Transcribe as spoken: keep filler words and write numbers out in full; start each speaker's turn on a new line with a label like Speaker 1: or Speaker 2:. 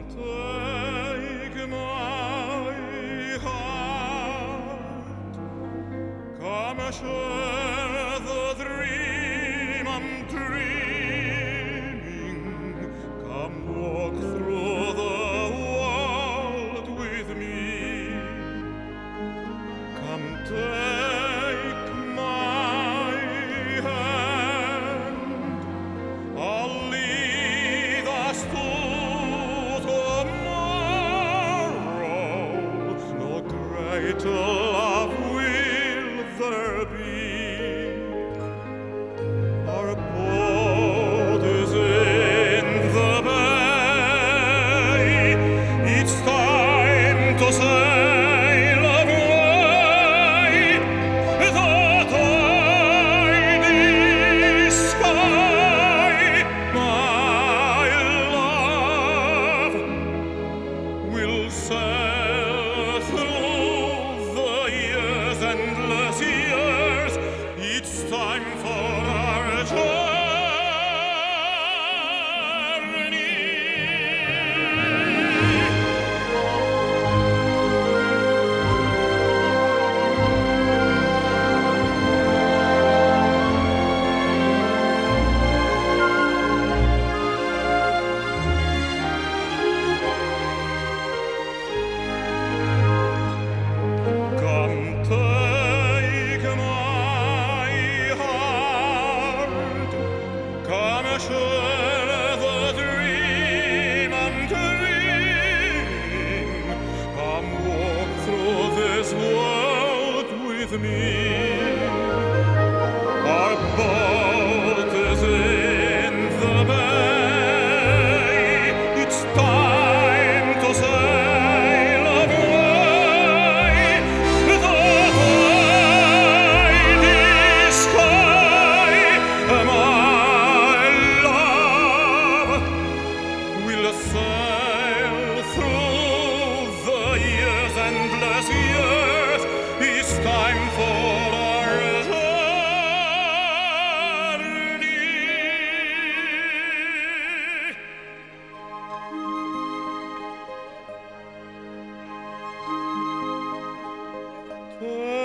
Speaker 1: take my heart, come share the dream I'm dreaming, come walk through the world with me, come take my hand, I'll lead us to greater love will there be. Our boat is in the bay, it's time to sail away. The tide is high, my love will sail through endless years, it's time for our journey. Come take my heart, come share the dream I'm dreaming, come walk through this world with me. Our boat is in the bay, it's time to sail away. The tide is high, my love will sail through the years, endless years, it's time for our journey.